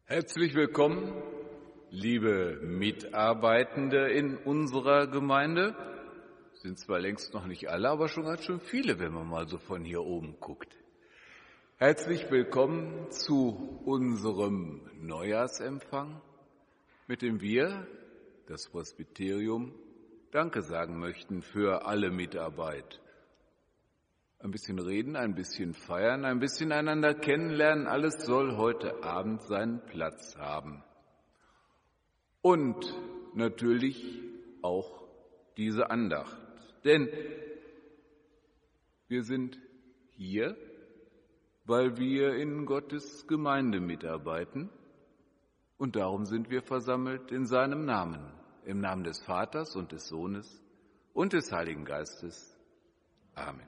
Herzlich willkommen, liebe Mitarbeitende in unserer Gemeinde. Sind zwar längst noch nicht alle, aber schon ganz schön viele, wenn man mal so von hier oben guckt. Herzlich willkommen zu unserem Neujahrsempfang, mit dem wir, das Presbyterium, Danke sagen möchten für alle Mitarbeit. Ein bisschen reden, ein bisschen feiern, ein bisschen einander kennenlernen, alles soll heute Abend seinen Platz haben. Und natürlich auch diese Andacht. Denn wir sind hier, weil wir in Gottes Gemeinde mitarbeiten. Und darum sind wir versammelt in seinem Namen, im Namen des Vaters und des Sohnes und des Heiligen Geistes. Amen.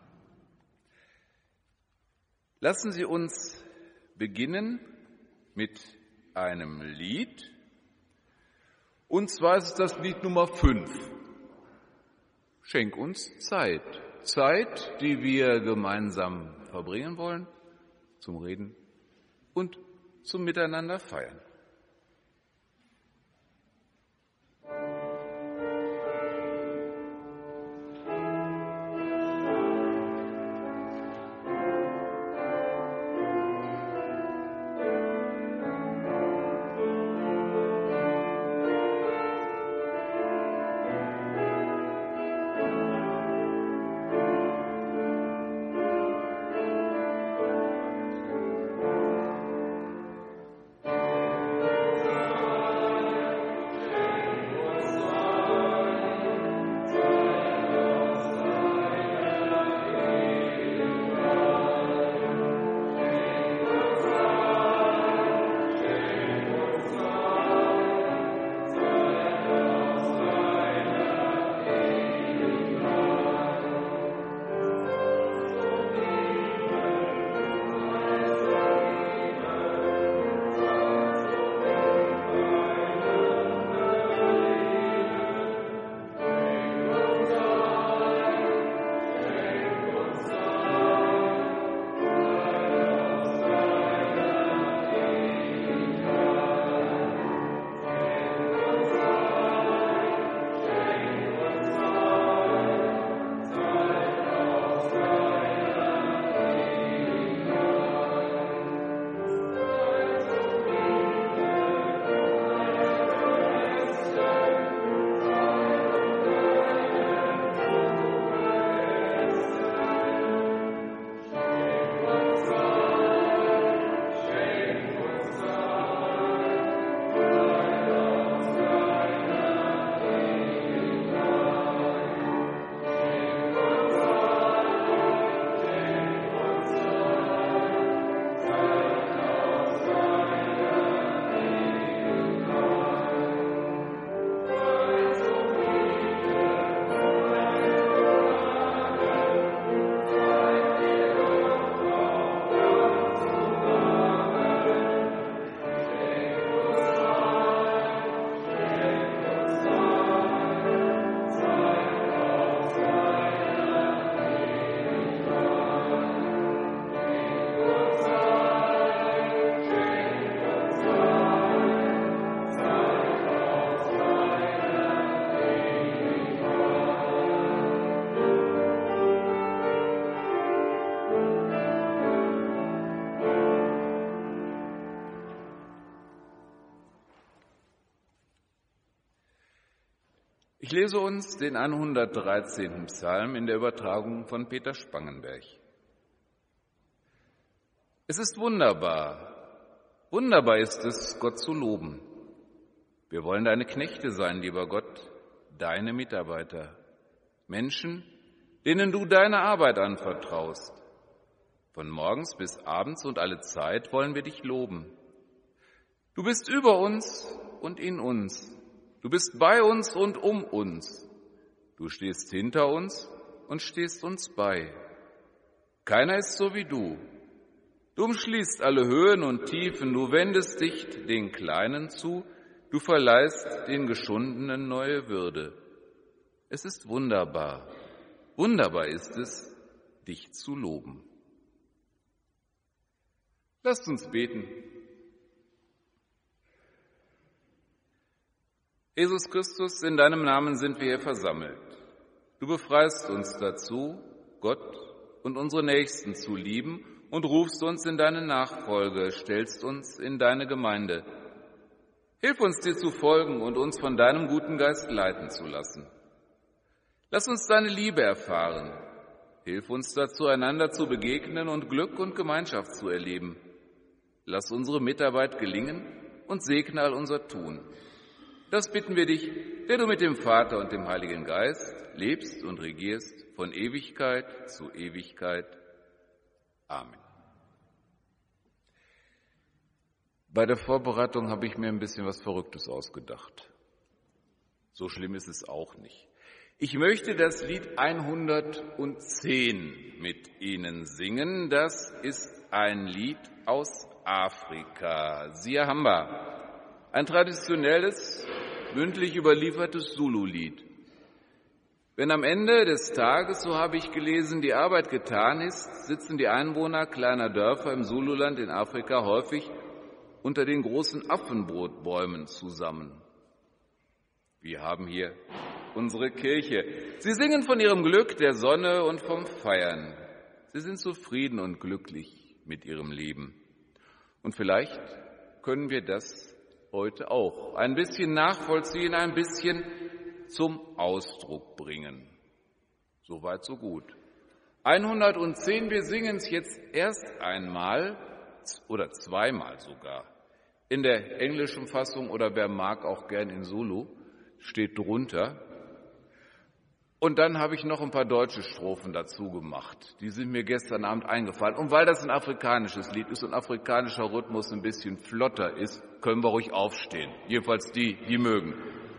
Lassen Sie uns beginnen mit einem Lied. Und zwar ist es das Lied Nummer 5. Schenk uns Zeit. Zeit, die wir gemeinsam verbringen wollen, zum Reden und zum Miteinander feiern. Ich lese uns den 113. Psalm in der Übertragung von Peter Spangenberg. Es ist wunderbar, wunderbar ist es, Gott zu loben. Wir wollen deine Knechte sein, lieber Gott, deine Mitarbeiter, Menschen, denen du deine Arbeit anvertraust. Von morgens bis abends und alle Zeit wollen wir dich loben. Du bist über uns und in uns. Du bist bei uns und um uns. Du stehst hinter uns und stehst uns bei. Keiner ist so wie du. Du umschließt alle Höhen und Tiefen, du wendest dich den Kleinen zu, du verleihst den Geschundenen neue Würde. Es ist wunderbar, wunderbar ist es, dich zu loben. Lasst uns beten. Jesus Christus, in deinem Namen sind wir hier versammelt. Du befreist uns dazu, Gott und unsere Nächsten zu lieben und rufst uns in deine Nachfolge, stellst uns in deine Gemeinde. Hilf uns, dir zu folgen und uns von deinem guten Geist leiten zu lassen. Lass uns deine Liebe erfahren. Hilf uns dazu, einander zu begegnen und Glück und Gemeinschaft zu erleben. Lass unsere Mitarbeit gelingen und segne all unser Tun. Das bitten wir dich, der du mit dem Vater und dem Heiligen Geist lebst und regierst von Ewigkeit zu Ewigkeit. Amen. Bei der Vorbereitung habe ich mir ein bisschen was Verrücktes ausgedacht. So schlimm ist es auch nicht. Ich möchte das Lied 110 mit Ihnen singen. Das ist ein Lied aus Afrika, Siahamba. Ein traditionelles, mündlich überliefertes Zulu-Lied. Wenn am Ende des Tages, so habe ich gelesen, die Arbeit getan ist, sitzen die Einwohner kleiner Dörfer im Zululand in Afrika häufig unter den großen Affenbrotbäumen zusammen. Wir haben hier unsere Kirche. Sie singen von ihrem Glück, der Sonne und vom Feiern. Sie sind zufrieden und glücklich mit ihrem Leben. Und vielleicht können wir das heute auch ein bisschen nachvollziehen, ein bisschen zum Ausdruck bringen. Soweit, so gut. 110, wir singen es jetzt erst einmal oder zweimal sogar. In der englischen Fassung oder wer mag auch gern in Zulu, steht drunter. Und dann habe ich noch ein paar deutsche Strophen dazu gemacht. Die sind mir gestern Abend eingefallen. Und weil das ein afrikanisches Lied ist und afrikanischer Rhythmus ein bisschen flotter ist, können wir ruhig aufstehen. Jedenfalls die mögen.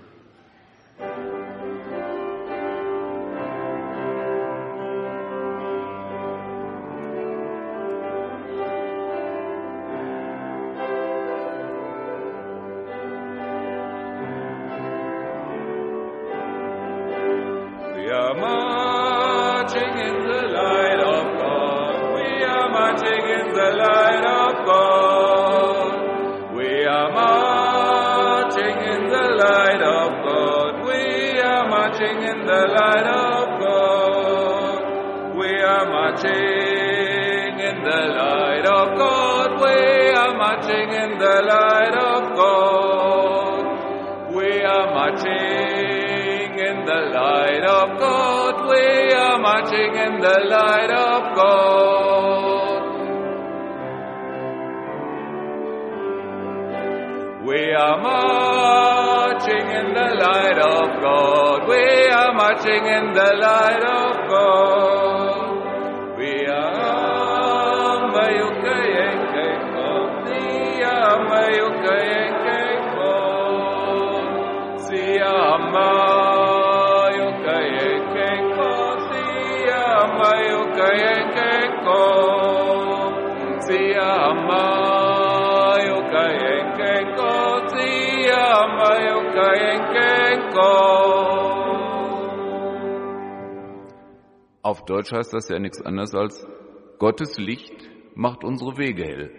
Auf Deutsch heißt das ja nichts anderes als Gottes Licht macht unsere Wege hell.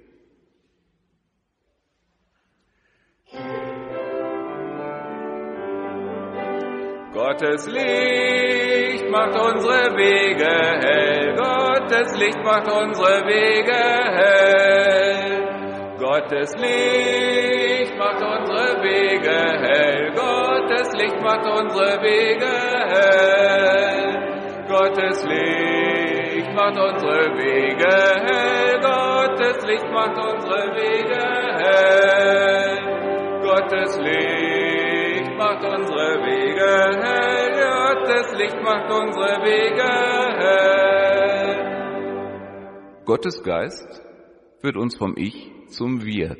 Gottes Licht macht unsere Wege hell. Gottes Licht macht unsere Wege hell. Gottes Licht macht unsere Wege hell. Gottes Licht macht unsere Wege hell. Gottes Licht macht unsere Wege hell. Gottes Licht macht unsere Wege hell. Gottes Licht macht unsere Wege hell. Gottes Licht macht unsere Wege hell. Gottes Geist führt uns vom Ich zum Wir.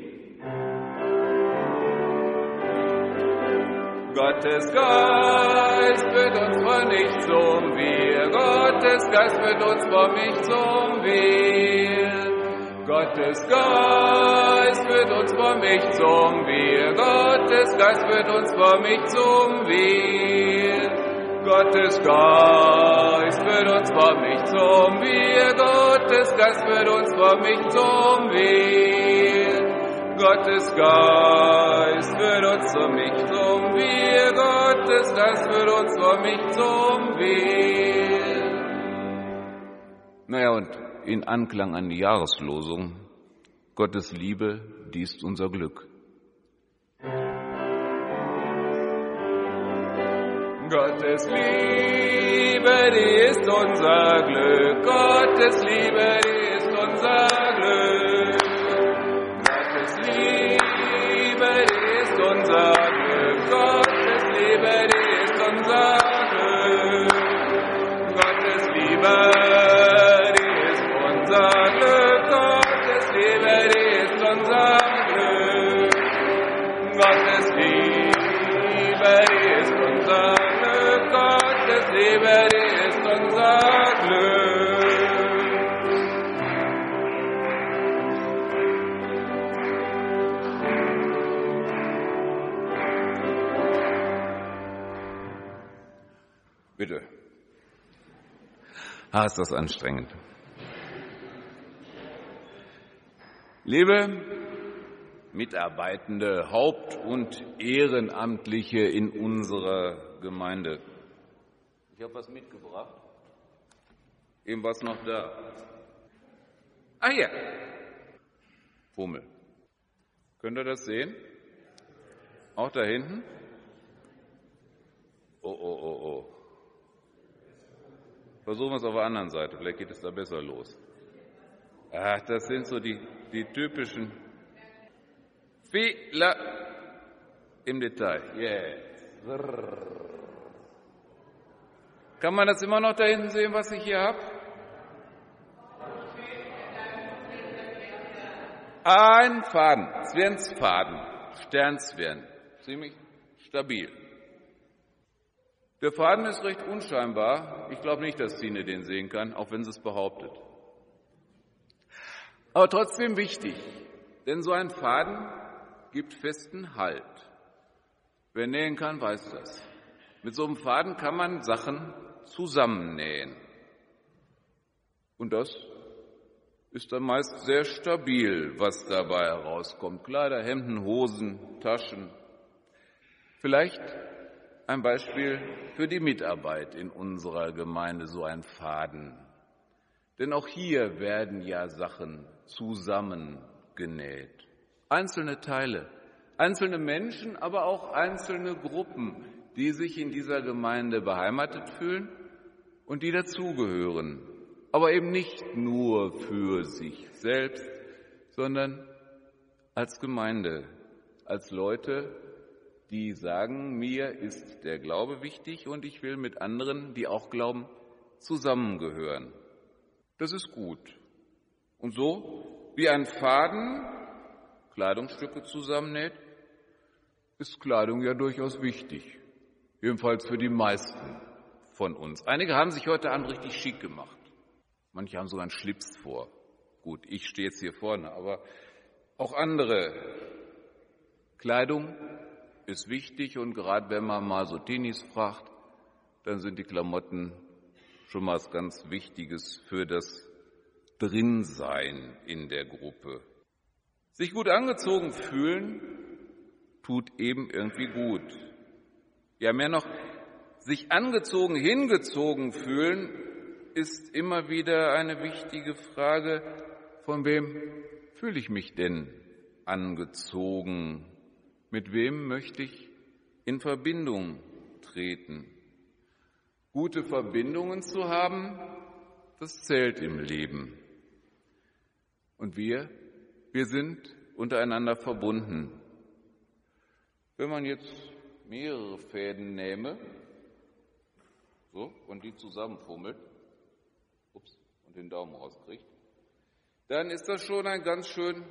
Gottes Geist führt uns von Ich zum Wir. Gottes Geist führt uns vom Ich zum Wir. Gottes Geist führt uns vom Ich zum Wir. Gottes Geist führt uns vom Ich zum Wir. Gottes Geist führt uns vom Ich zum Wir. Gottes Geist führt uns vom Ich zum Wir. Gottes Geist führt uns zum Ich zum Gottes, das wird uns für mich zum Wehe. Naja, und in Anklang an die Jahreslosung, Gottes Liebe, die ist unser Glück. Gottes Liebe, die ist unser Glück. Gottes Liebe, die ist unser Glück. Gottes Liebe, die ist unser Glück. Gottes Liebe, die ist unser Glück. Gottes Liebe, die ist unser Glück. Gottes Liebe, die ist unser Glück. Gottes Liebe, die ist unser Glück. Gottes Liebe, die ist unser Glück. Bitte. Ist das anstrengend. Liebe Mitarbeitende, Haupt- und Ehrenamtliche in unserer Gemeinde. Ich habe was mitgebracht. Eben was noch da. Ja. Pummel. Könnt ihr das sehen? Auch da hinten? Oh. Versuchen wir es auf der anderen Seite, vielleicht geht es da besser los. Das sind so die typischen Fehler im Detail. Yes. Kann man das immer noch da hinten sehen, was ich hier habe? Ein Faden, Zwirnsfaden, Sternzwirn, ziemlich stabil. Der Faden ist recht unscheinbar. Ich glaube nicht, dass Tine den sehen kann, auch wenn sie es behauptet. Aber trotzdem wichtig, denn so ein Faden gibt festen Halt. Wer nähen kann, weiß das. Mit so einem Faden kann man Sachen zusammennähen. Und das ist dann meist sehr stabil, was dabei herauskommt. Kleider, Hemden, Hosen, Taschen. Vielleicht ein Beispiel für die Mitarbeit in unserer Gemeinde, so ein Faden. Denn auch hier werden ja Sachen zusammengenäht. Einzelne Teile, einzelne Menschen, aber auch einzelne Gruppen, die sich in dieser Gemeinde beheimatet fühlen und die dazugehören. Aber eben nicht nur für sich selbst, sondern als Gemeinde, als Leute, die sagen, mir ist der Glaube wichtig und ich will mit anderen, die auch glauben, zusammengehören. Das ist gut. Und so, wie ein Faden Kleidungsstücke zusammennäht, ist Kleidung ja durchaus wichtig. Jedenfalls für die meisten von uns. Einige haben sich heute Abend richtig schick gemacht. Manche haben sogar einen Schlips vor. Gut, ich stehe jetzt hier vorne, aber auch andere. Kleidung ist wichtig und gerade wenn man mal so Teenies fragt, dann sind die Klamotten schon mal was ganz Wichtiges für das Drinsein in der Gruppe. Sich gut angezogen fühlen, tut eben irgendwie gut. Ja, mehr noch, sich angezogen, hingezogen fühlen, ist immer wieder eine wichtige Frage, von wem fühle ich mich denn angezogen? Mit wem möchte ich in Verbindung treten? Gute Verbindungen zu haben, das zählt im Leben. Und wir sind untereinander verbunden. Wenn man jetzt mehrere Fäden nähme, so, und die zusammenfummelt, und den Daumen rauskriegt, dann ist das schon ein ganz schön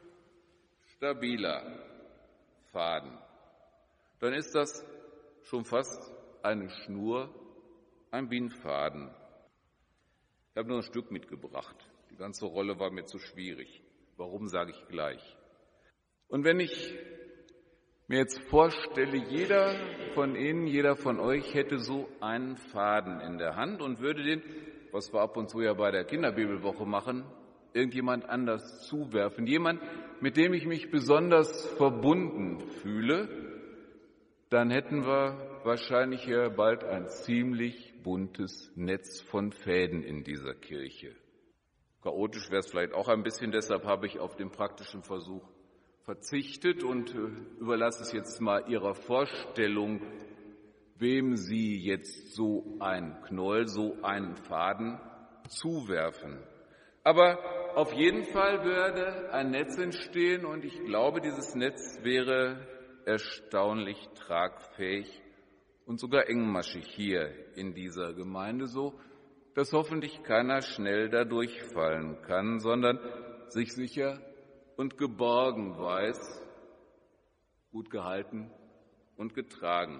stabiler Faden. Dann ist das schon fast eine Schnur, ein Bindfaden. Ich habe nur ein Stück mitgebracht. Die ganze Rolle war mir zu schwierig. Warum, sage ich gleich. Und wenn ich mir jetzt vorstelle, jeder von Ihnen, jeder von euch hätte so einen Faden in der Hand und würde den, was wir ab und zu ja bei der Kinderbibelwoche machen, irgendjemand anders zuwerfen. Jemand, mit dem ich mich besonders verbunden fühle, dann hätten wir wahrscheinlich hier bald ein ziemlich buntes Netz von Fäden in dieser Kirche. Chaotisch wäre es vielleicht auch ein bisschen, deshalb habe ich auf den praktischen Versuch verzichtet und überlasse es jetzt mal Ihrer Vorstellung, wem Sie jetzt so ein Knoll, so einen Faden zuwerfen. Aber auf jeden Fall würde ein Netz entstehen und ich glaube, dieses Netz wäre erstaunlich tragfähig und sogar engmaschig hier in dieser Gemeinde, so dass hoffentlich keiner schnell da durchfallen kann, sondern sich sicher und geborgen weiß, gut gehalten und getragen.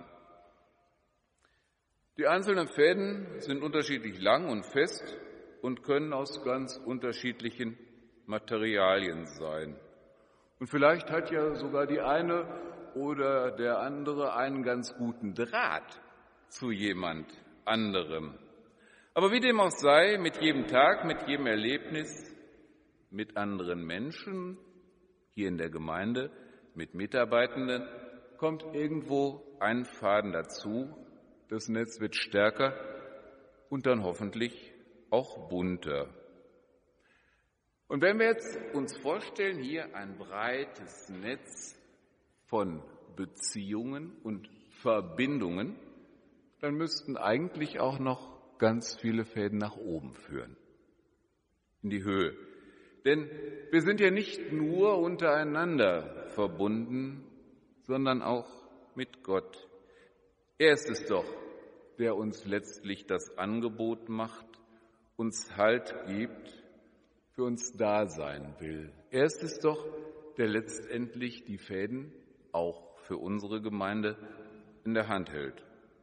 Die einzelnen Fäden sind unterschiedlich lang und fest und können aus ganz unterschiedlichen Materialien sein. Und vielleicht hat ja sogar die eine oder der andere einen ganz guten Draht zu jemand anderem. Aber wie dem auch sei, mit jedem Tag, mit jedem Erlebnis, mit anderen Menschen, hier in der Gemeinde, mit Mitarbeitenden, kommt irgendwo ein Faden dazu. Das Netz wird stärker und dann hoffentlich auch bunter. Und wenn wir jetzt uns vorstellen, hier ein breites Netz von Beziehungen und Verbindungen, dann müssten eigentlich auch noch ganz viele Fäden nach oben führen, in die Höhe. Denn wir sind ja nicht nur untereinander verbunden, sondern auch mit Gott. Er ist es doch, der uns letztlich das Angebot macht, uns Halt gibt, für uns da sein will. Er ist es doch, der letztendlich die Fäden auch für unsere Gemeinde in der Hand hält.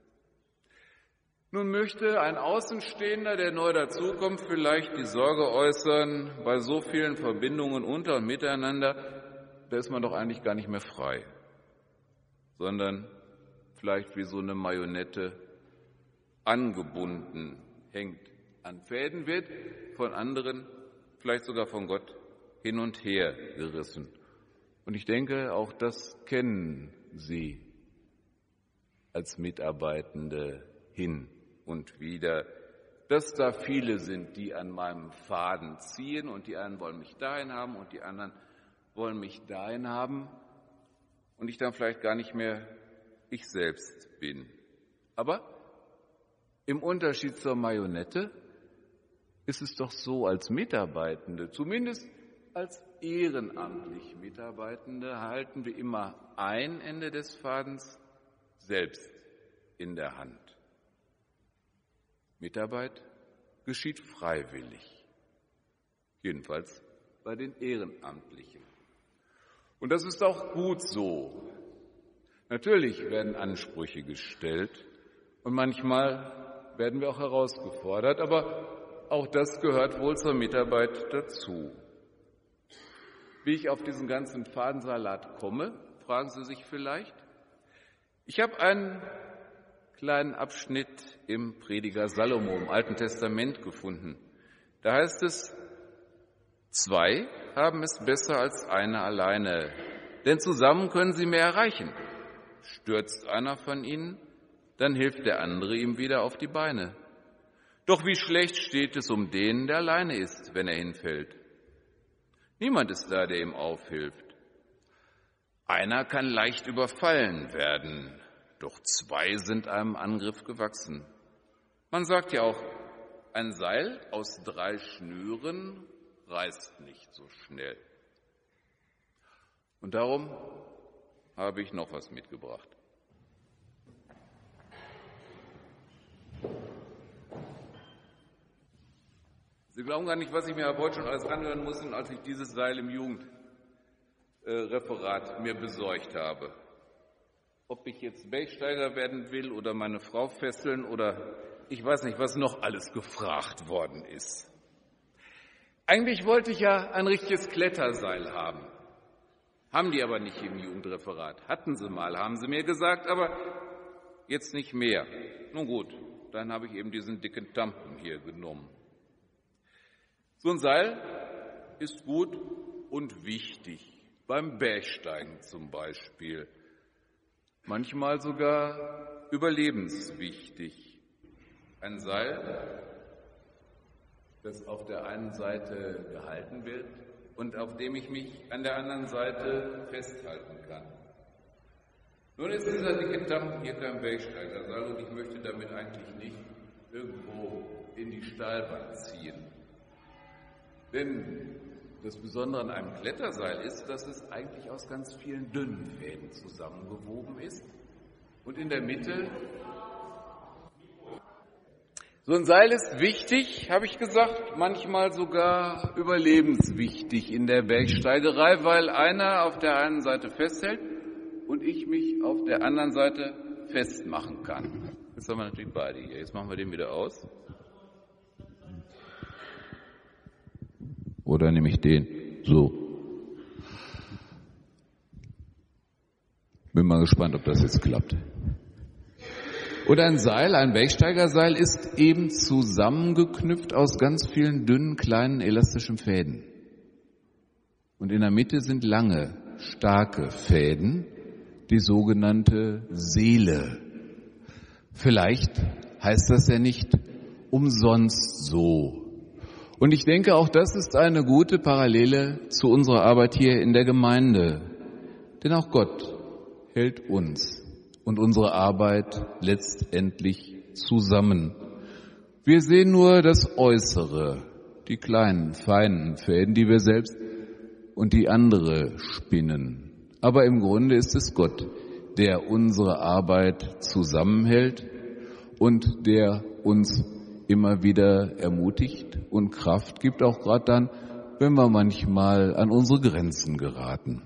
Nun möchte ein Außenstehender, der neu dazukommt, vielleicht die Sorge äußern, bei so vielen Verbindungen unter und miteinander, da ist man doch eigentlich gar nicht mehr frei, sondern vielleicht wie so eine Marionette angebunden, hängt an Fäden, wird von anderen, vielleicht sogar von Gott, hin und her gerissen. Und ich denke, auch das kennen Sie als Mitarbeitende hin und wieder, dass da viele sind, die an meinem Faden ziehen und die einen wollen mich dahin haben und die anderen wollen mich dahin haben und ich dann vielleicht gar nicht mehr ich selbst bin. Aber im Unterschied zur Marionette ist es doch so, als Mitarbeitende, zumindest als ehrenamtlich Mitarbeitende, halten wir immer ein Ende des Fadens selbst in der Hand. Mitarbeit geschieht freiwillig, jedenfalls bei den Ehrenamtlichen. Und das ist auch gut so. Natürlich werden Ansprüche gestellt und manchmal werden wir auch herausgefordert, aber auch das gehört wohl zur Mitarbeit dazu. Wie ich auf diesen ganzen Fadensalat komme, fragen Sie sich vielleicht. Ich habe einen kleinen Abschnitt im Prediger Salomo im Alten Testament gefunden. Da heißt es, 2 haben es besser als einer alleine, denn zusammen können sie mehr erreichen. Stürzt einer von ihnen, dann hilft der andere ihm wieder auf die Beine. Doch wie schlecht steht es um den, der alleine ist, wenn er hinfällt. Niemand ist da, der ihm aufhilft. Einer kann leicht überfallen werden, doch 2 sind einem Angriff gewachsen. Man sagt ja auch, ein Seil aus 3 Schnüren reißt nicht so schnell. Und darum habe ich noch was mitgebracht. Sie glauben gar nicht, was ich mir ab heute schon alles anhören musste, als ich dieses Seil im Jugendreferat mir besorgt habe. Ob ich jetzt Bergsteiger werden will oder meine Frau fesseln oder ich weiß nicht, was noch alles gefragt worden ist. Eigentlich wollte ich ja ein richtiges Kletterseil haben. Haben die aber nicht im Jugendreferat. Hatten sie mal, haben sie mir gesagt, aber jetzt nicht mehr. Nun gut, dann habe ich eben diesen dicken Tampen hier genommen. So ein Seil ist gut und wichtig, beim Bergsteigen zum Beispiel. manchmal sogar überlebenswichtig. Ein Seil, das auf der einen Seite gehalten wird und auf dem ich mich an der anderen Seite festhalten kann. Nun ist dieser dicke Damm hier kein Bergsteigerseil und ich möchte damit eigentlich nicht irgendwo in die Steilwand ziehen. Denn das Besondere an einem Kletterseil ist, dass es eigentlich aus ganz vielen dünnen Fäden zusammengewoben ist und in der Mitte. So ein Seil ist wichtig, habe ich gesagt, manchmal sogar überlebenswichtig in der Bergsteigerei, weil einer auf der einen Seite festhält und ich mich auf der anderen Seite festmachen kann. Jetzt haben wir natürlich beide hier. Jetzt machen wir den wieder aus. Oder nehme ich den? So. Bin mal gespannt, ob das jetzt klappt. Oder ein Seil, ein Bergsteigerseil ist eben zusammengeknüpft aus ganz vielen dünnen, kleinen, elastischen Fäden. Und in der Mitte sind lange, starke Fäden, die sogenannte Seele. Vielleicht heißt das ja nicht umsonst so. Und ich denke, auch das ist eine gute Parallele zu unserer Arbeit hier in der Gemeinde. Denn auch Gott hält uns und unsere Arbeit letztendlich zusammen. Wir sehen nur das Äußere, die kleinen, feinen Fäden, die wir selbst und die andere spinnen. Aber im Grunde ist es Gott, der unsere Arbeit zusammenhält und der uns immer wieder ermutigt und Kraft gibt, auch gerade dann, wenn wir manchmal an unsere Grenzen geraten.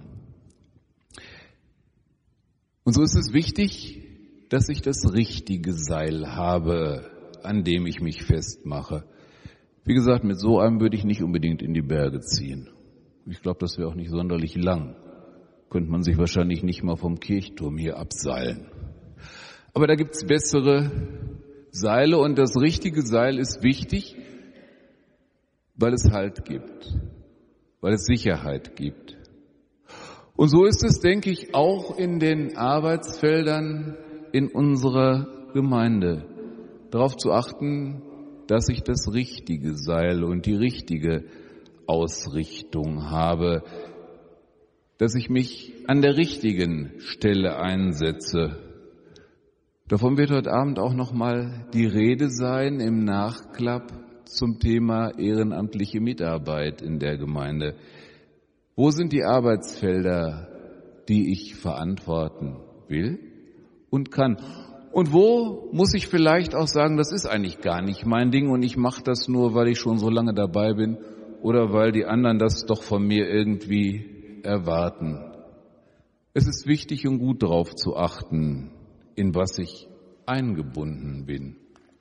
Und so ist es wichtig, dass ich das richtige Seil habe, an dem ich mich festmache. Wie gesagt, mit so einem würde ich nicht unbedingt in die Berge ziehen. Ich glaube, das wäre auch nicht sonderlich lang. Könnte man sich wahrscheinlich nicht mal vom Kirchturm hier abseilen. Aber da gibt's bessere Seile und das richtige Seil ist wichtig, weil es Halt gibt, weil es Sicherheit gibt. Und so ist es, denke ich, auch in den Arbeitsfeldern in unserer Gemeinde, darauf zu achten, dass ich das richtige Seil und die richtige Ausrichtung habe, dass ich mich an der richtigen Stelle einsetze. Davon wird heute Abend auch nochmal die Rede sein im Nachklapp zum Thema ehrenamtliche Mitarbeit in der Gemeinde. Wo sind die Arbeitsfelder, die ich verantworten will und kann? Und wo muss ich vielleicht auch sagen, das ist eigentlich gar nicht mein Ding und ich mache das nur, weil ich schon so lange dabei bin oder weil die anderen das doch von mir irgendwie erwarten. Es ist wichtig und gut darauf zu achten, in was ich eingebunden bin.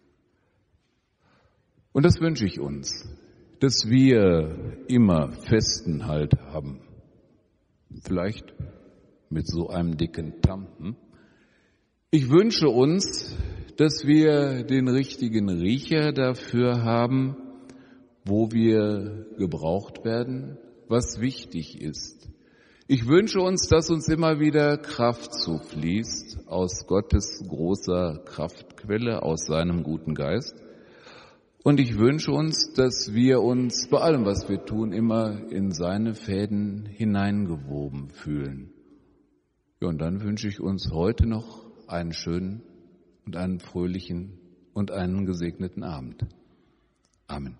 Und das wünsche ich uns, dass wir immer festen Halt haben. Vielleicht mit so einem dicken Damm. Ich wünsche uns, dass wir den richtigen Riecher dafür haben, wo wir gebraucht werden, was wichtig ist. Ich wünsche uns, dass uns immer wieder Kraft zufließt aus Gottes großer Kraftquelle, aus seinem guten Geist. Und ich wünsche uns, dass wir uns bei allem, was wir tun, immer in seine Fäden hineingewoben fühlen. Ja, und dann wünsche ich uns heute noch einen schönen und einen fröhlichen und einen gesegneten Abend. Amen.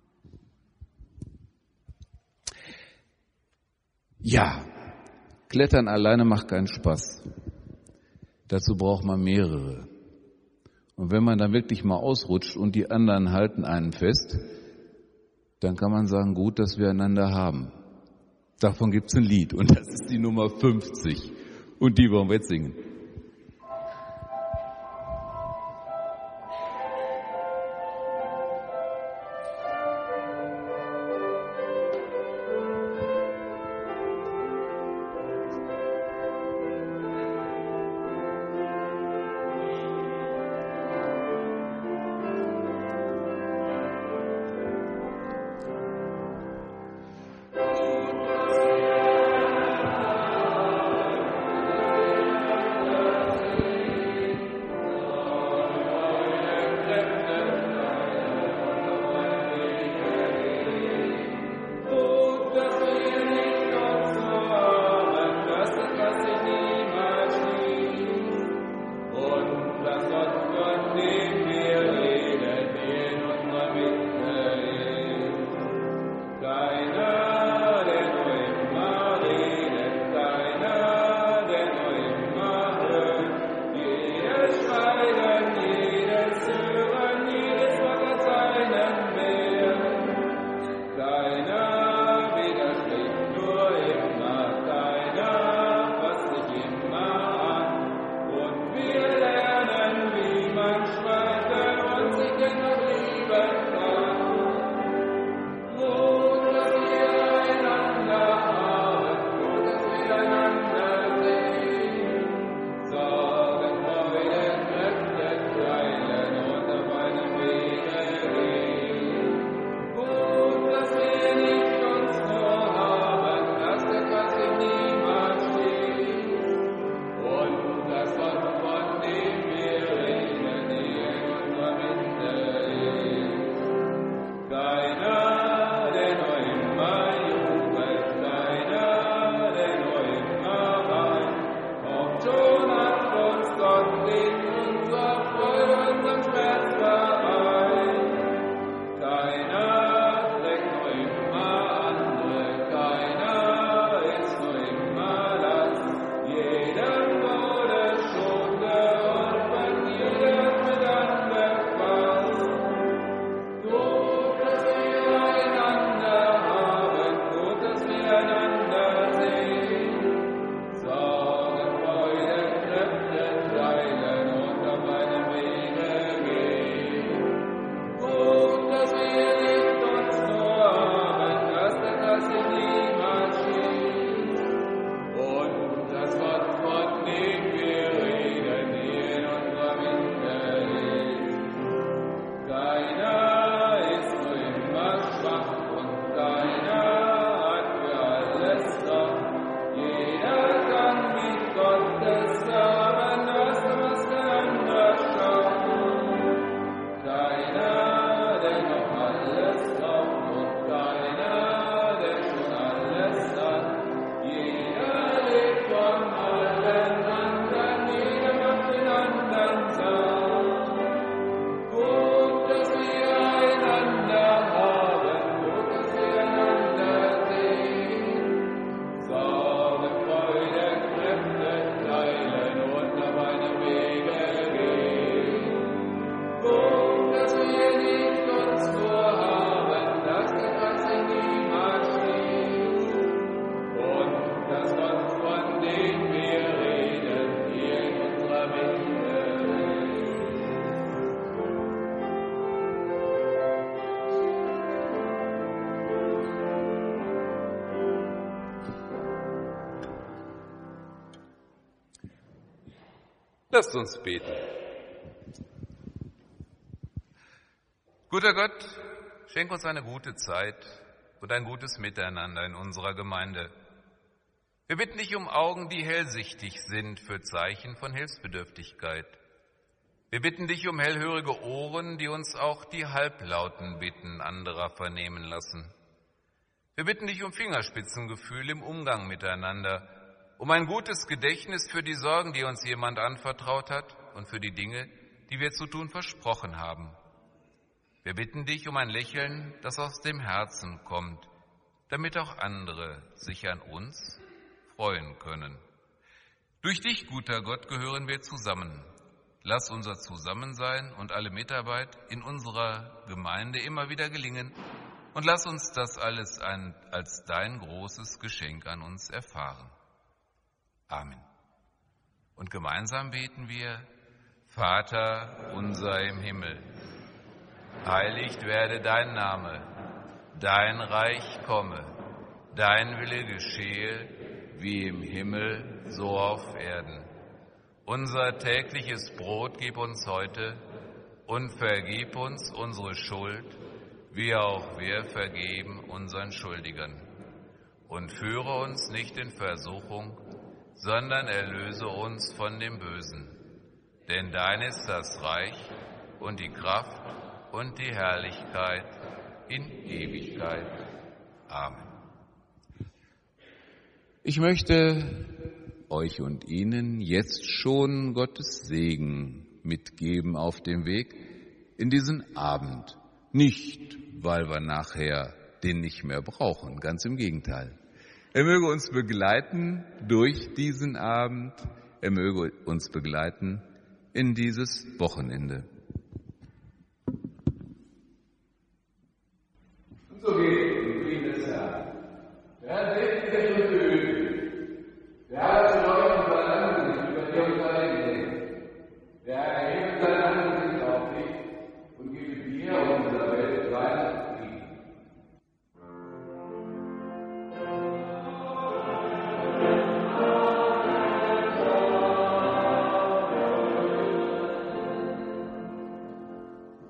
Ja, Klettern alleine macht keinen Spaß. Dazu braucht man mehrere. Und wenn man dann wirklich mal ausrutscht und die anderen halten einen fest, dann kann man sagen, gut, dass wir einander haben. Davon gibt's ein Lied und das ist die Nummer 50 und die wollen wir jetzt singen. Lasst uns beten. Guter Gott, schenk uns eine gute Zeit und ein gutes Miteinander in unserer Gemeinde. Wir bitten dich um Augen, die hellsichtig sind für Zeichen von Hilfsbedürftigkeit. Wir bitten dich um hellhörige Ohren, die uns auch die halblauten Bitten anderer vernehmen lassen. Wir bitten dich um Fingerspitzengefühl im Umgang miteinander, um ein gutes Gedächtnis für die Sorgen, die uns jemand anvertraut hat und für die Dinge, die wir zu tun versprochen haben. Wir bitten dich um ein Lächeln, das aus dem Herzen kommt, damit auch andere sich an uns freuen können. Durch dich, guter Gott, gehören wir zusammen. Lass unser Zusammensein und alle Mitarbeit in unserer Gemeinde immer wieder gelingen und lass uns das alles als dein großes Geschenk an uns erfahren. Amen. Und gemeinsam beten wir: Vater unser im Himmel, heiligt werde dein Name, dein Reich komme, dein Wille geschehe, wie im Himmel, so auf Erden. Unser tägliches Brot gib uns heute und vergib uns unsere Schuld, wie auch wir vergeben unseren Schuldigern. Und führe uns nicht in Versuchung, sondern erlöse uns von dem Bösen. Denn dein ist das Reich und die Kraft und die Herrlichkeit in Ewigkeit. Amen. Ich möchte euch und Ihnen jetzt schon Gottes Segen mitgeben auf dem Weg in diesen Abend. Nicht, weil wir nachher den nicht mehr brauchen, ganz im Gegenteil. Er möge uns begleiten durch diesen Abend, er möge uns begleiten in dieses Wochenende.